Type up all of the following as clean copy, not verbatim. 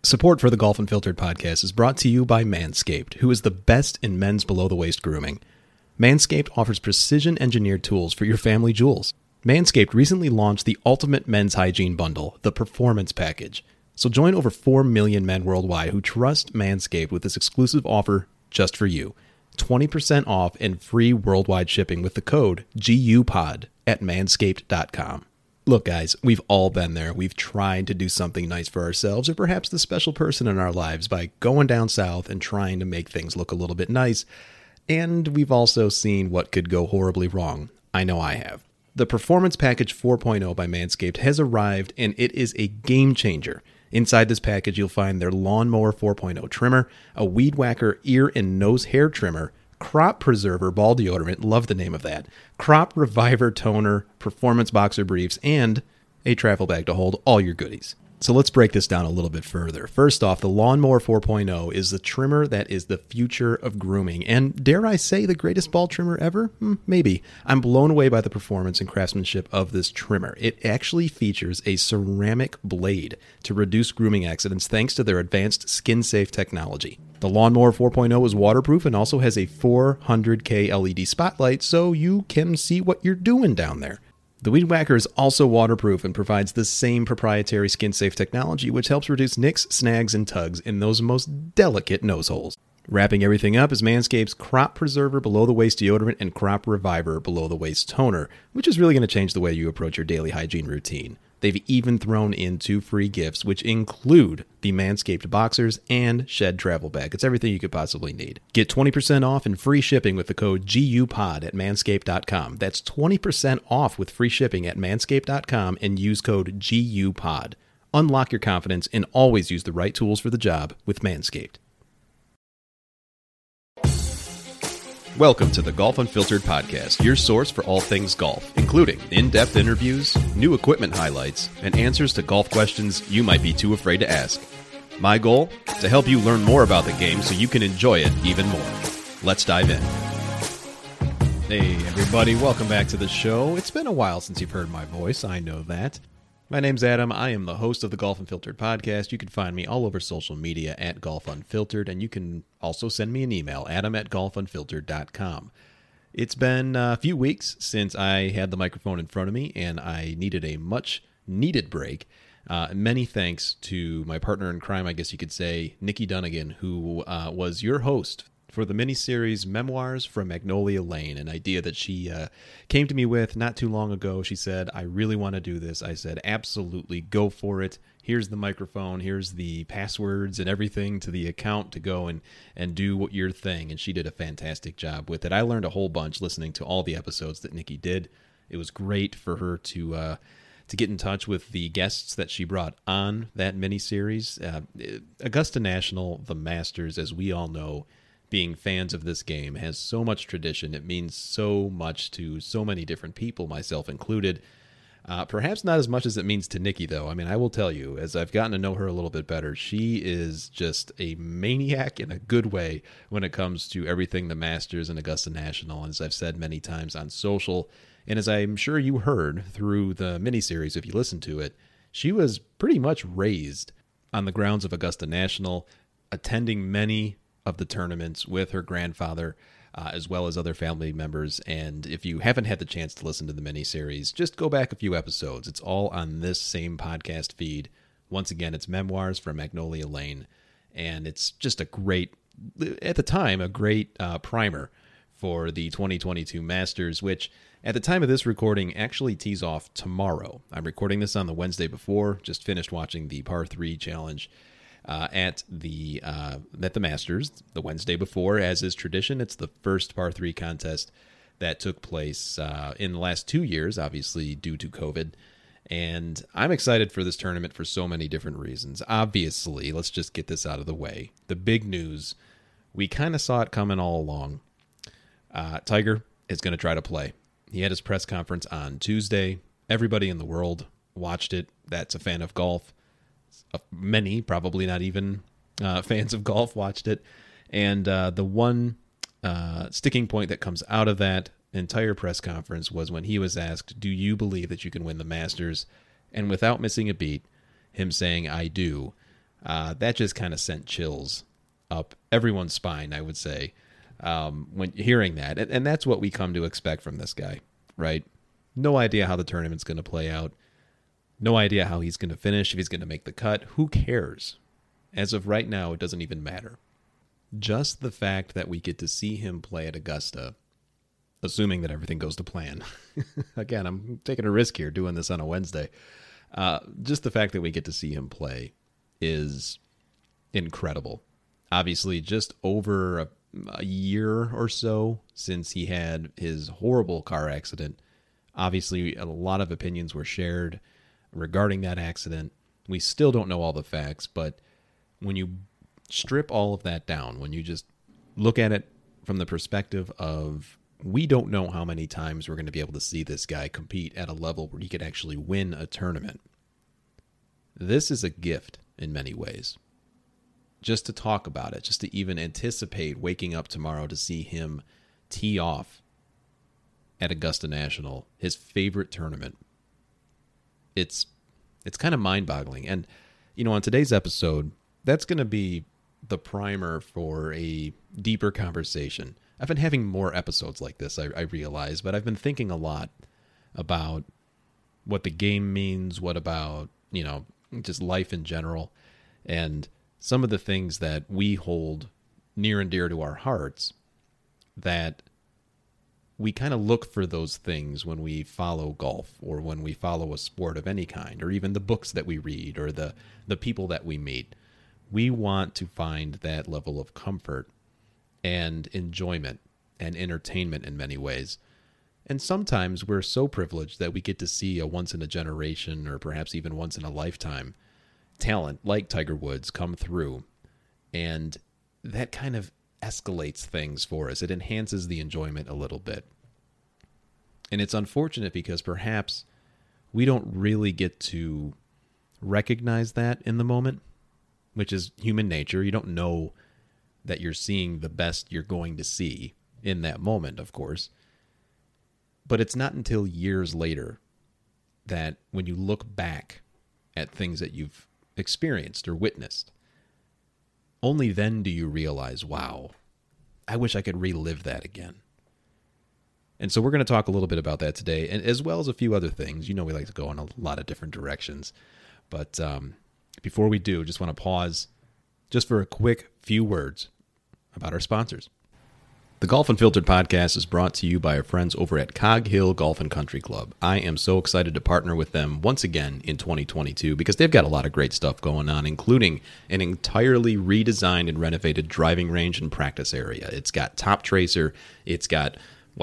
Support for the Golf Unfiltered podcast is brought to you by Manscaped, who is the best in men's below-the-waist grooming. Manscaped offers precision-engineered tools for your family jewels. Manscaped recently launched the ultimate men's hygiene bundle, the Performance Package. So join over 4 million men worldwide who trust Manscaped with this exclusive offer just for you. 20% off and free worldwide shipping with the code GUPOD at manscaped.com. Look, guys, we've all been there. We've tried to do something nice for ourselves or perhaps the special person in our lives by going down south and trying to make things look a little bit nice. And we've also seen what could go horribly wrong. I know I have. The Performance Package 4.0 by Manscaped has arrived, and it is a game changer. Inside this package, you'll find their Lawnmower 4.0 trimmer, a Weed Whacker ear and nose hair trimmer, Crop Preserver ball deodorant, love the name of that, Crop Reviver toner, performance boxer briefs, and a travel bag to hold all your goodies. So let's break this down a little bit further. First off, the Lawnmower 4.0 is the trimmer that is the future of grooming, and dare I say the greatest ball trimmer ever? Maybe. I'm blown away by the performance and craftsmanship of this trimmer. It actually features a ceramic blade to reduce grooming accidents thanks to their advanced skin-safe technology. The Lawnmower 4.0 is waterproof and also has a 400K LED spotlight so you can see what you're doing down there. The Weed Whacker is also waterproof and provides the same proprietary skin-safe technology which helps reduce nicks, snags, and tugs in those most delicate nose holes. Wrapping everything up is Manscaped's Crop Preserver below-the-waist deodorant and Crop Reviver below-the-waist toner, which is really going to change the way you approach your daily hygiene routine. They've even thrown in 2 free gifts, which include the Manscaped boxers and Shed travel bag. It's everything you could possibly need. Get 20% off and free shipping with the code GUPOD at manscaped.com. That's 20% off with free shipping at manscaped.com and use code GUPOD. Unlock your confidence and always use the right tools for the job with Manscaped. Welcome to the Golf Unfiltered podcast, your source for all things golf, including in-depth interviews, new equipment highlights, and answers to golf questions you might be too afraid to ask. My goal? To help you learn more about the game so you can enjoy it even more. Let's dive in. Hey everybody, welcome back to the show. It's been a while since you've heard my voice, I know that. My name's Adam. I am the host of the Golf Unfiltered podcast. You can find me all over social media at Golf Unfiltered, and you can also send me an email, adam@golfunfiltered.com. It's been a few weeks since I had the microphone in front of me, and I needed a much-needed break. Many thanks to my partner in crime, I guess you could say, Nikki Dunnigan, who was your host for the miniseries Memoirs from Magnolia Lane, an idea that she came to me with not too long ago. She said, I really want to do this. I said, absolutely, go for it. Here's the microphone. Here's the passwords and everything to the account to go and do what your thing. And she did a fantastic job with it. I learned a whole bunch listening to all the episodes that Nikki did. It was great for her to get in touch with the guests that she brought on that miniseries. Augusta National, the Masters, as we all know, being fans of this game, has so much tradition. It means so much to so many different people, myself included. Perhaps not as much as it means to Nikki, though. I mean, I will tell you, as I've gotten to know her a little bit better, she is just a maniac in a good way when it comes to everything the Masters and Augusta National. And as I've said many times on social, and as I'm sure you heard through the miniseries if you listened to it, she was pretty much raised on the grounds of Augusta National, attending many of the tournaments with her grandfather, as well as other family members. And if you haven't had the chance to listen to the miniseries, just go back a few episodes. It's all on this same podcast feed. Once again, it's Memoirs from Magnolia Lane. And it's just a great, at the time, a great primer for the 2022 Masters, which at the time of this recording actually tees off tomorrow. I'm recording this on the Wednesday before, just finished watching the Par 3 Challenge at the Masters the Wednesday before. As is tradition, it's the first Par 3 contest that took place in the last 2 years, obviously due to COVID. And I'm excited for this tournament for so many different reasons. Obviously, let's just get this out of the way. The big news, we kind of saw it coming all along. Tiger is going to try to play. He had his press conference on Tuesday. Everybody in the world watched it that's a fan of golf. Many, probably not even fans of golf, watched it. And the one sticking point that comes out of that entire press conference was when he was asked, do you believe that you can win the Masters? And without missing a beat, him saying, I do. That just kind of sent chills up everyone's spine, I would say, when hearing that. And that's what we come to expect from this guy, right? No idea how the tournament's going to play out. No idea how he's going to finish, if he's going to make the cut. Who cares? As of right now, it doesn't even matter. Just the fact that we get to see him play at Augusta, assuming that everything goes to plan. Again, I'm taking a risk here doing this on a Wednesday. Just the fact that we get to see him play is incredible. Obviously, just over a year or so since he had his horrible car accident. Obviously, a lot of opinions were shared regarding that accident. We still don't know all the facts, but when you strip all of that down, when you just look at it from the perspective of we don't know how many times we're going to be able to see this guy compete at a level where he could actually win a tournament. This is a gift in many ways. Just to talk about it, just to even anticipate waking up tomorrow to see him tee off at Augusta National, his favorite tournament. It's kind of mind-boggling. And, on today's episode, that's going to be the primer for a deeper conversation. I've been having more episodes like this, I realize, but I've been thinking a lot about what the game means, what about, just life in general, and some of the things that we hold near and dear to our hearts, that we kind of look for those things when we follow golf or when we follow a sport of any kind, or even the books that we read or the people that we meet. We want to find that level of comfort and enjoyment and entertainment in many ways. And sometimes we're so privileged that we get to see a once-in-a-generation or perhaps even once-in-a-lifetime talent like Tiger Woods come through. And that kind of escalates things for us. It enhances the enjoyment a little bit. And it's unfortunate because perhaps we don't really get to recognize that in the moment, which is human nature. You don't know that you're seeing the best you're going to see in that moment, of course. But it's not until years later that when you look back at things that you've experienced or witnessed, only then do you realize, wow, I wish I could relive that again. And so we're going to talk a little bit about that today, and as well as a few other things. We like to go in a lot of different directions. But before we do, just want to pause just for a quick few words about our sponsors. The Golf Unfiltered podcast is brought to you by our friends over at Cog Hill Golf and Country Club. I am so excited to partner with them once again in 2022 because they've got a lot of great stuff going on, including an entirely redesigned and renovated driving range and practice area. It's got Top Tracer. It's got,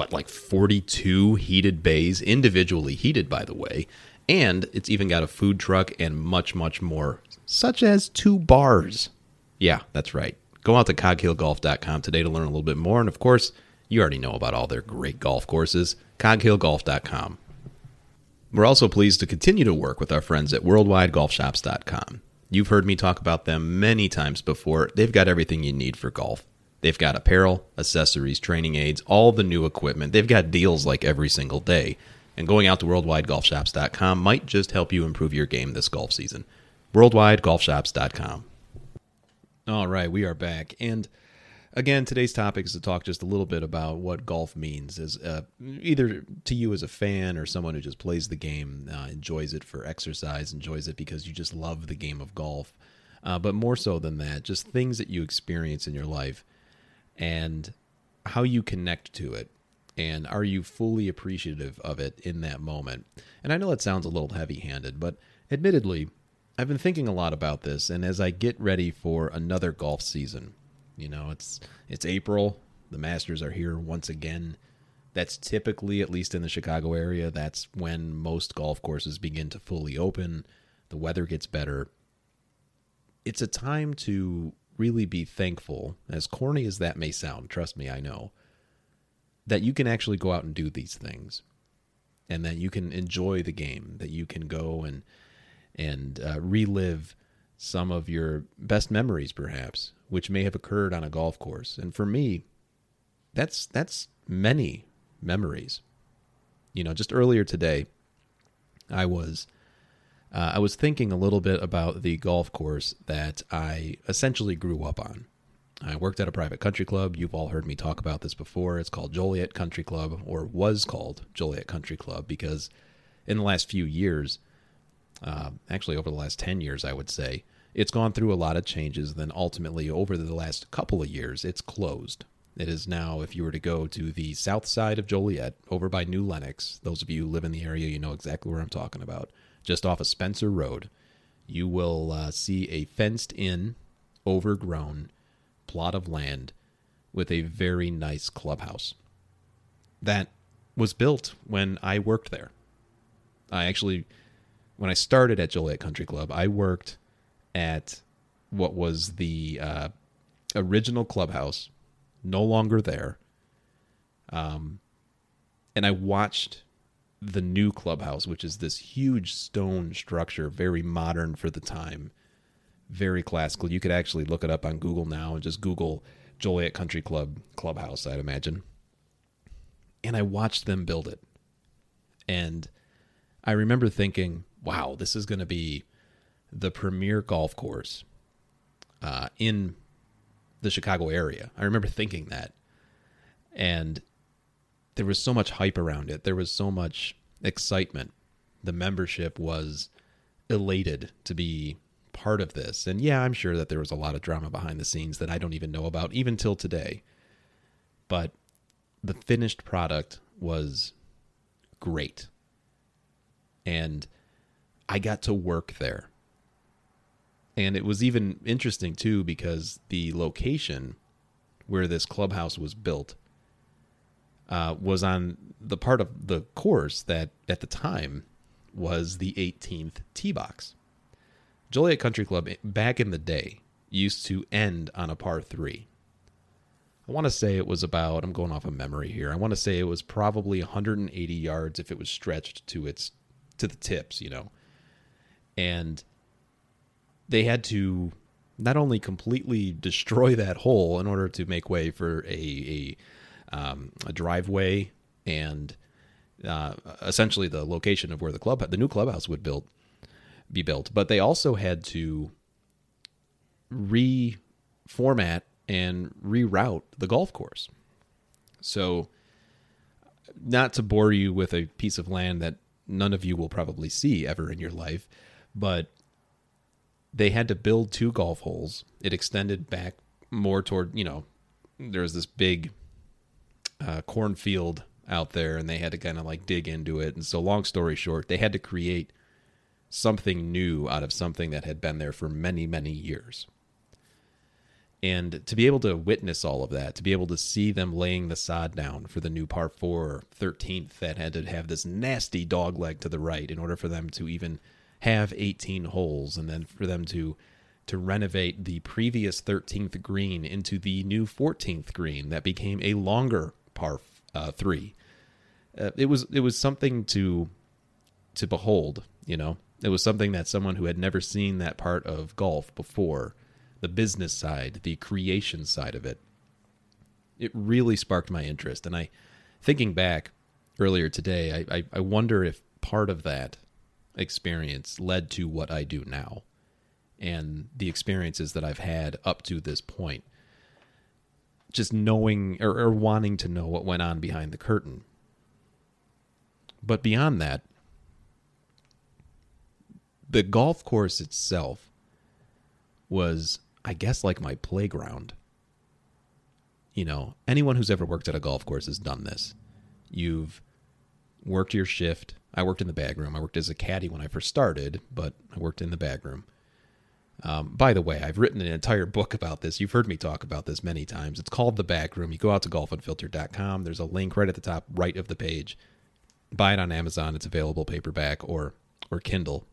42 heated bays, individually heated, by the way. And it's even got a food truck and much, much more, such as 2 bars. Yeah, that's right. Go out to coghillgolf.com today to learn a little bit more. And, of course, you already know about all their great golf courses, coghillgolf.com. We're also pleased to continue to work with our friends at worldwidegolfshops.com. You've heard me talk about them many times before. They've got everything you need for golf. They've got apparel, accessories, training aids, all the new equipment. They've got deals like every single day. And going out to worldwidegolfshops.com might just help you improve your game this golf season. worldwidegolfshops.com. All right, we are back. And again, today's topic is to talk just a little bit about what golf means, as either to you as a fan or someone who just plays the game, enjoys it for exercise, enjoys it because you just love the game of golf. But more so than that, just things that you experience in your life and how you connect to it. And are you fully appreciative of it in that moment? And I know that sounds a little heavy-handed, but admittedly, I've been thinking a lot about this, and as I get ready for another golf season, it's April, the Masters are here once again. That's typically, at least in the Chicago area, that's when most golf courses begin to fully open. The weather gets better. It's a time to really be thankful, as corny as that may sound, trust me, I know, that you can actually go out and do these things, and that you can enjoy the game, that you can go and relive some of your best memories, perhaps, which may have occurred on a golf course. And for me, that's many memories. Just earlier today, I was I was thinking a little bit about the golf course that I essentially grew up on. I worked at a private country club. You've all heard me talk about this before. It's called Joliet Country Club, or was called Joliet Country Club, because in the last few years, actually over the last 10 years, I would say, it's gone through a lot of changes. Then ultimately, over the last couple of years, it's closed. It is now, if you were to go to the south side of Joliet, over by New Lenox, those of you who live in the area, you know exactly where I'm talking about, just off of Spencer Road, you will see a fenced-in, overgrown plot of land with a very nice clubhouse that was built when I worked there. When I started at Joliet Country Club, I worked at what was the original clubhouse, no longer there. And I watched the new clubhouse, which is this huge stone structure, very modern for the time, very classical. You could actually look it up on Google now and just Google Joliet Country Club clubhouse, I'd imagine. And I watched them build it. And I remember thinking, wow, this is going to be the premier golf course in the Chicago area. I remember thinking that. And there was so much hype around it. There was so much excitement. The membership was elated to be part of this. And yeah, I'm sure that there was a lot of drama behind the scenes that I don't even know about, even till today. But the finished product was great. And I got to work there. And it was even interesting, too, because the location where this clubhouse was built was on the part of the course that, at the time, was the 18th tee box. Joliet Country Club, back in the day, used to end on a par 3. I want to say it was about, I'm going off of memory here, I want to say it was probably 180 yards if it was stretched to the tips, you know. And they had to not only completely destroy that hole in order to make way for a driveway and essentially the location of where the new clubhouse would be built, but they also had to reformat and reroute the golf course. So, not to bore you with a piece of land that none of you will probably see ever in your life, but they had to build 2 golf holes. It extended back more toward, you know, there was this big cornfield out there, and they had to kind of like dig into it. And so, long story short, they had to create something new out of something that had been there for many, many years. And to be able to witness all of that, to be able to see them laying the sod down for the new par 4 13th that had to have this nasty dog leg to the right in order for them to even have 18 holes, and then for them to renovate the previous 13th green into the new 14th green that became a longer par 3. It was something to behold, you know. It was something that someone who had never seen that part of golf before, the business side, the creation side of it, it really sparked my interest. And thinking back earlier today, I wonder if part of that experience led to what I do now and the experiences that I've had up to this point. Just knowing or wanting to know what went on behind the curtain. But beyond that, the golf course itself was, I guess, like my playground. You know, anyone who's ever worked at a golf course has done this. You've worked your shift. I worked in the bag room. I worked as a caddy when I first started, but I worked in the bag room. By the way, I've written an entire book about this. You've heard me talk about this many times. It's called The Bag Room. You go out to golfunfiltered.com. There's a link right at the top right of the page. Buy it on Amazon. It's available paperback or Kindle.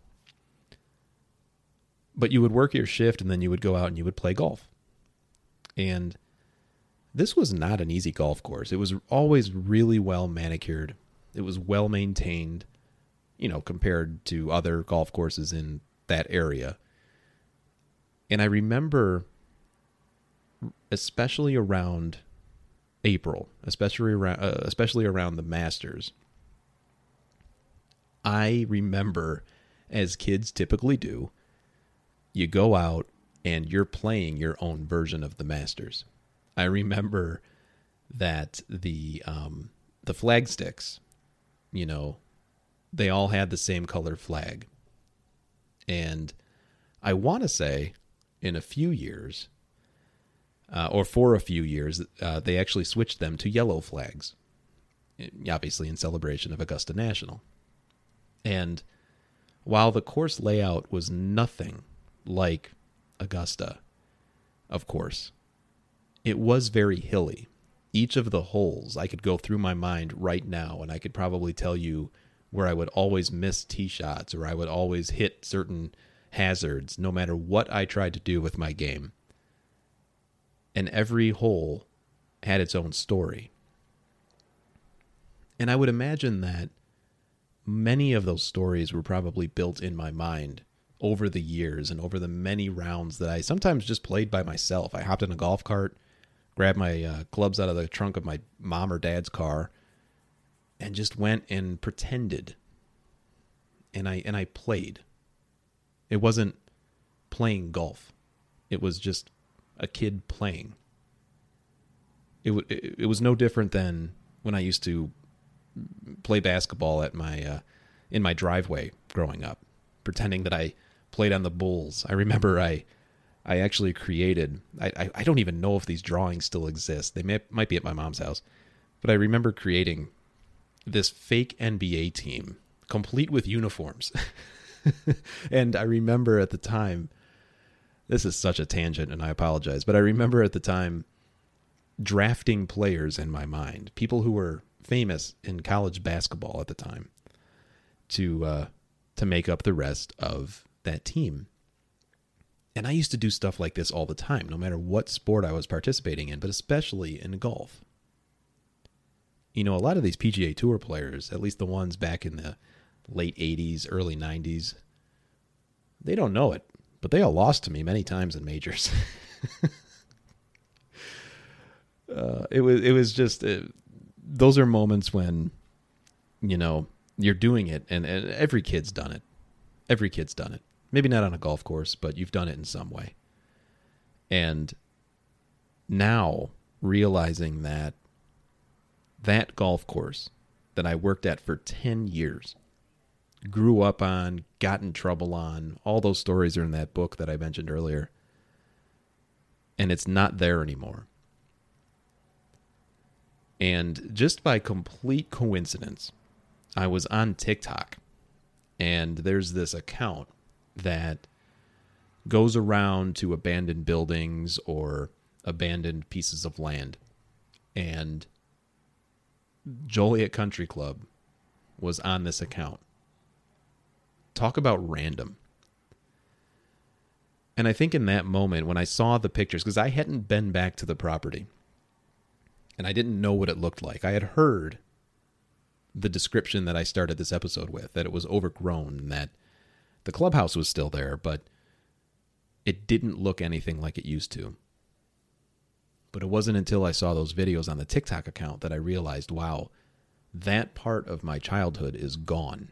But you would work your shift, and then you would go out and you would play golf. And this was not an easy golf course. It was always really well manicured. It was well maintained, you know, compared to other golf courses in that area. And I remember, especially around April, especially around the Masters, I remember as kids typically do, you go out and you're playing your own version of the Masters. I remember that the flag sticks, they all had the same color flag. And I want to say in a few years, or for a few years, they actually switched them to yellow flags, obviously in celebration of Augusta National. And while the course layout was nothing like Augusta, of course, it was very hilly. Each of the holes, I could go through my mind right now, and I could probably tell you where I would always miss tee shots, or I would always hit certain hazards, no matter what I tried to do with my game. And every hole had its own story. And I would imagine that many of those stories were probably built in my mind over the years and over the many rounds that I sometimes just played by myself. I hopped in a golf cart, grabbed my clubs out of the trunk of my mom or dad's car, and just went and pretended. And I played. It wasn't playing golf. It was just a kid playing. It was no different than when I used to play basketball at in my driveway growing up, pretending that I played on the Bulls. I remember I actually created, I don't even know if these drawings still exist. They might be at my mom's house. But I remember creating this fake NBA team, complete with uniforms. And I remember at the time, this is such a tangent and I apologize, but I remember at the time drafting players in my mind, people who were famous in college basketball at the time, to make up the rest of that team. And I used to do stuff like this all the time, no matter what sport I was participating in, but especially in golf. A lot of these PGA Tour players, at least the ones back in the late 80s, early 90s, they don't know it, but they all lost to me many times in majors. It was just, those are moments when, you're doing it, and every kid's done it. Every kid's done it. Maybe not on a golf course, but you've done it in some way. And now realizing that golf course that I worked at for 10 years, grew up on, got in trouble on, all those stories are in that book that I mentioned earlier, and it's not there anymore. And just by complete coincidence, I was on TikTok, and there's this account that goes around to abandoned buildings or abandoned pieces of land. And Joliet Country Club was on this account. Talk about random. And I think in that moment when I saw the pictures, because I hadn't been back to the property and I didn't know what it looked like. I had heard the description that I started this episode with, that it was overgrown and that the clubhouse was still there, but it didn't look anything like it used to. But it wasn't until I saw those videos on the TikTok account that I realized, wow, that part of my childhood is gone.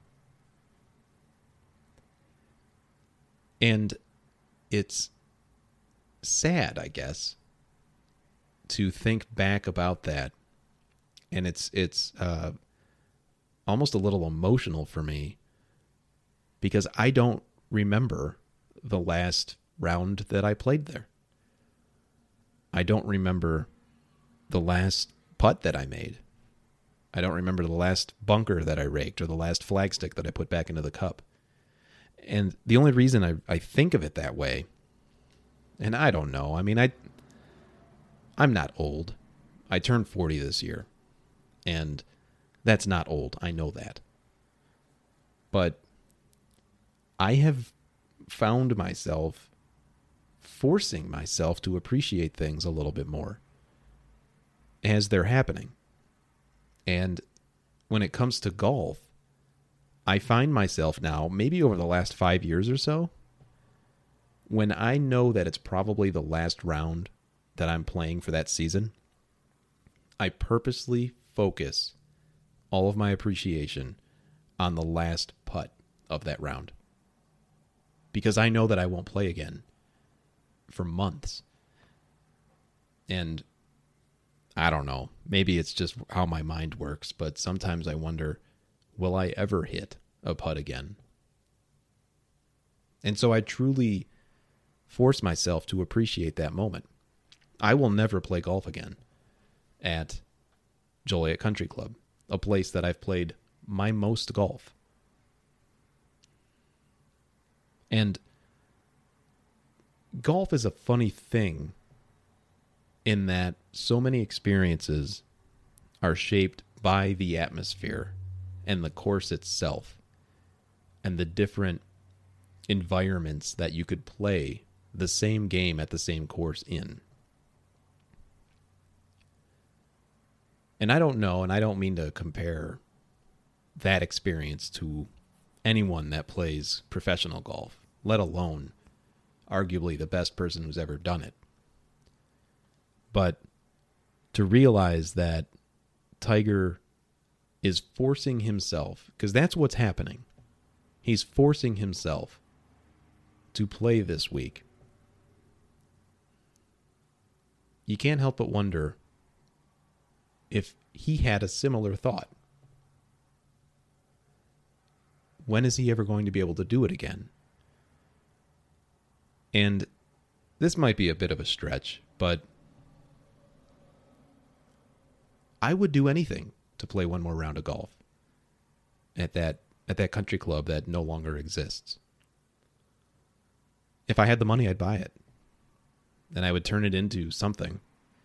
And it's sad, I guess, to think back about that. And it's almost a little emotional for me because I don't remember the last round that I played there. I don't remember the last putt that I made. I don't remember the last bunker that I raked or the last flagstick that I put back into the cup. And the only reason I think of it that way, and I don't know, I mean, I'm not old. I turned 40 this year, and that's not old. I know that. But I have found myself forcing myself to appreciate things a little bit more as they're happening. And when it comes to golf, I find myself now, maybe over the last 5 years or so, when I know that it's probably the last round that I'm playing for that season, I purposely focus all of my appreciation on the last putt of that round. Because I know that I won't play again for months. And I don't know, maybe it's just how my mind works, but sometimes I wonder, will I ever hit a putt again? And so I truly force myself to appreciate that moment. I will never play golf again at Joliet Country Club, a place that I've played my most golf. And golf is a funny thing in that so many experiences are shaped by the atmosphere and the course itself and the different environments that you could play the same game at the same course in. And I don't know, and I don't mean to compare that experience to anyone that plays professional golf, let alone arguably the best person who's ever done it. But to realize that Tiger is forcing himself, because that's what's happening. He's forcing himself to play this week. You can't help but wonder if he had a similar thought. When is he ever going to be able to do it again? And this might be a bit of a stretch, but I would do anything to play one more round of golf at that country club that no longer exists. If I had the money, I'd buy it. And I would turn it into something.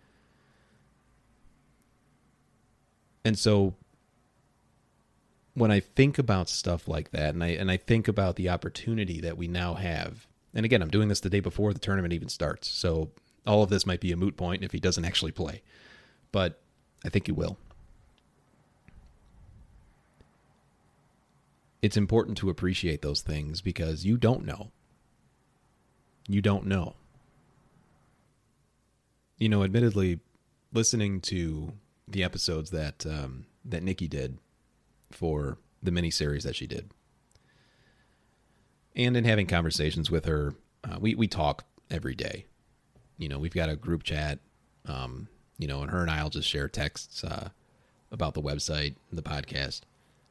And so when I think about stuff like that, and I think about the opportunity that we now have, and again, I'm doing this the day before the tournament even starts, so all of this might be a moot point if he doesn't actually play. But I think he will. It's important to appreciate those things because you don't know. You don't know. You know, admittedly, listening to the episodes that Nikki did for the miniseries that she did, and in having conversations with her, we talk every day. You know, we've got a group chat, you know, and her and I'll just share texts about the website, the podcast.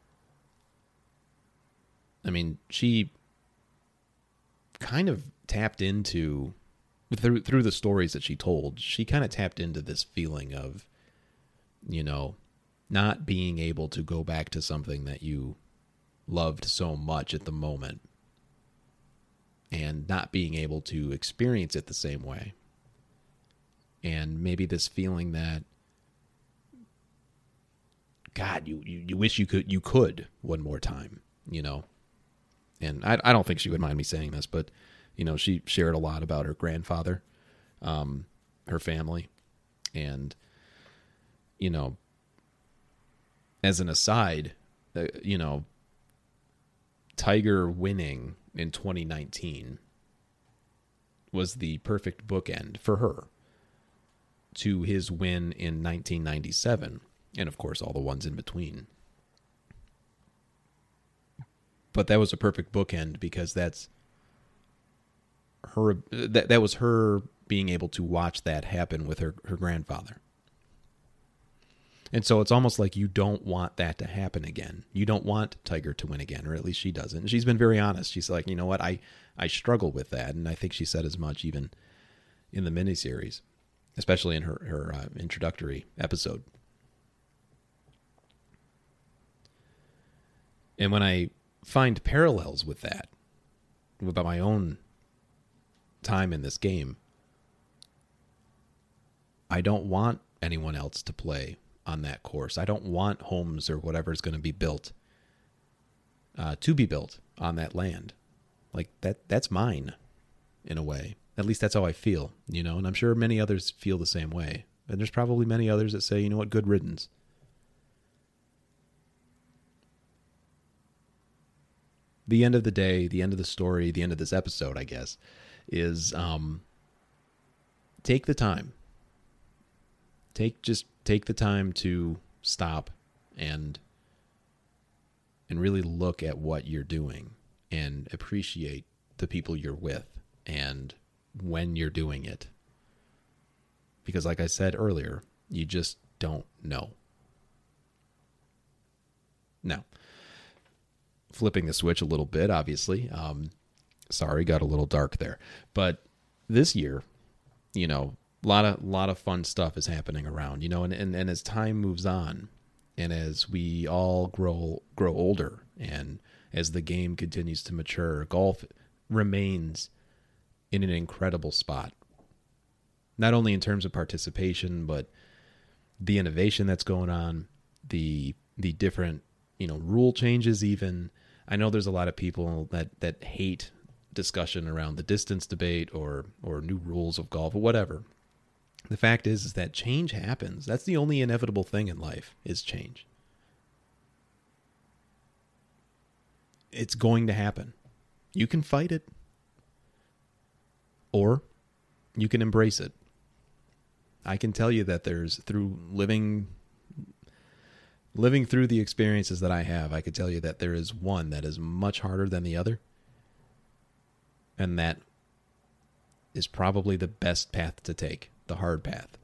I mean, she kind of tapped into, through the stories that she told, she kind of tapped into this feeling of, you know, not being able to go back to something that you loved so much at the moment and not being able to experience it the same way. And maybe this feeling that, God, you wish you could one more time, you know. And I don't think she would mind me saying this, but, you know, she shared a lot about her grandfather, her family. And, you know, as an aside, you know, Tiger winning in 2019 was the perfect bookend for her to his win in 1997. And, of course, all the ones in between. But that was a perfect bookend because that's her. That was her being able to watch that happen with her grandfather. And so it's almost like you don't want that to happen again. You don't want Tiger to win again, or at least she doesn't. And she's been very honest. She's like, you know what, I struggle with that. And I think she said as much even in the miniseries, especially in her introductory episode. And when I find parallels with that, about my own time in this game, I don't want anyone else to play on that course. I don't want homes or whatever is going to be built on that land. Like that's mine in a way. At least that's how I feel, you know, and I'm sure many others feel the same way. And there's probably many others that say, you know what, good riddance. The end of the day, the end of the story, the end of this episode, I guess, is take the time. Take the time to stop and really look at what you're doing and appreciate the people you're with and when you're doing it. Because like I said earlier, you just don't know. Now, flipping the switch a little bit, obviously. Sorry, got a little dark there. But this year, you know, a lot of fun stuff is happening around, you know, and as time moves on and as we all grow older and as the game continues to mature, golf remains in an incredible spot. Not only in terms of participation, but the innovation that's going on, the different, you know, rule changes even. I know there's a lot of people that hate discussion around the distance debate or new rules of golf or whatever. The fact is that change happens. That's the only inevitable thing in life is change. It's going to happen. You can fight it or you can embrace it. I can tell you that there's through living through the experiences that I have, I could tell you that there is one that is much harder than the other. And that is probably the best path to take, the hard path.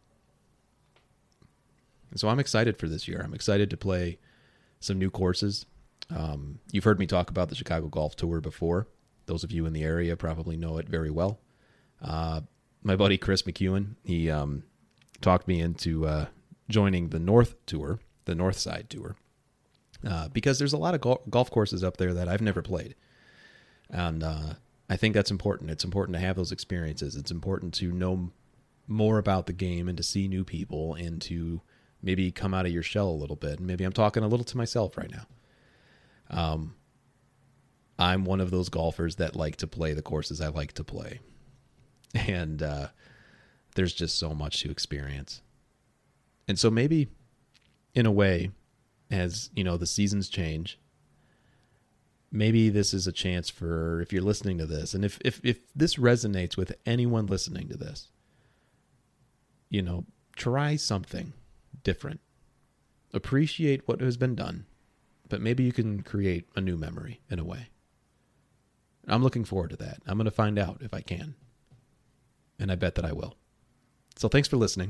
And so I'm excited for this year. I'm excited to play some new courses. You've heard me talk about the Chicago Golf Tour before. Those of you in the area probably know it very well. My buddy Chris McEwen, he talked me into joining the North Tour, the North Side Tour, because there's a lot of golf courses up there that I've never played. And I think that's important. It's important to have those experiences. It's important to know more about the game and to see new people and to maybe come out of your shell a little bit. And maybe I'm talking a little to myself right now. I'm one of those golfers that like to play the courses I like to play. And there's just so much to experience. And so maybe, in a way, as you know, the seasons change, maybe this is a chance for, if you're listening to this, and if this resonates with anyone listening to this, you know, try something different. Appreciate what has been done, but maybe you can create a new memory in a way. I'm looking forward to that. I'm going to find out if I can. And I bet that I will. So thanks for listening.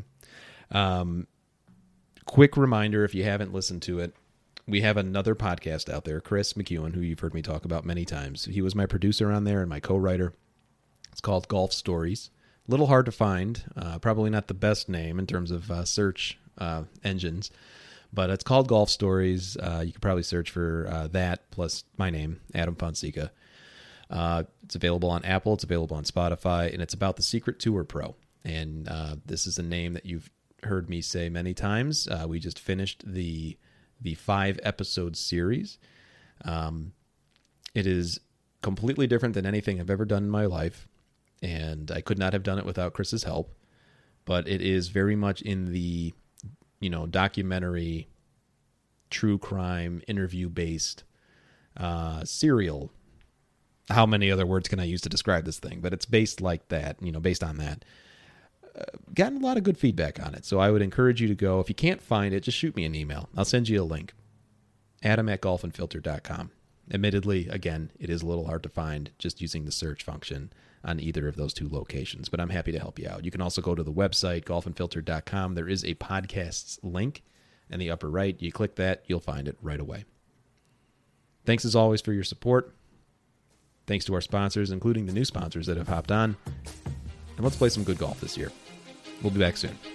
Quick reminder, if you haven't listened to it, we have another podcast out there, Chris McEwen, who you've heard me talk about many times. He was my producer on there and my co-writer. It's called Golf Stories. A little hard to find. Probably not the best name in terms of search engines. But it's called Golf Stories. You could probably search for that plus my name, Adam Fonseca. It's available on Apple, it's available on Spotify, and it's about the Secret Tour Pro. And this is a name that you've heard me say many times. We just finished the 5-episode series. It is completely different than anything I've ever done in my life, and I could not have done it without Chris's help. But it is very much in the, you know, documentary, true crime, interview-based, serial. How many other words can I use to describe this thing? But it's based like that, you know, based on that. Gotten a lot of good feedback on it. So I would encourage you to go. If you can't find it, just shoot me an email. I'll send you a link. Adam@golfandfilter.com. Admittedly, again, it is a little hard to find just using the search function on either of those two locations, but I'm happy to help you out. You can also go to the website, golfandfilter.com. There is a podcasts link in the upper right. You click that, you'll find it right away. Thanks as always for your support. Thanks to our sponsors, including the new sponsors that have hopped on. And let's play some good golf this year. We'll be back soon.